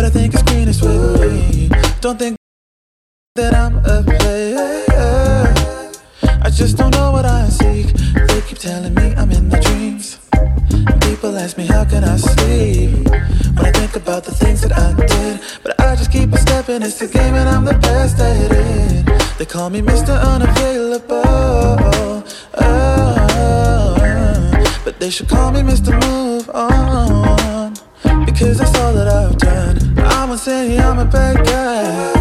I think it's greenest with me. Don't think that I'm a player. I just don't know what I seek. They keep telling me I'm in the dreams. And people ask me how can I sleep when I think about the things that I did. But I just keep on stepping, it's a game and I'm the best at it. They call me Mr. Unavailable, but they should call me Mr. Move On, because that's all that I've done. I won't say I'm a bad guy,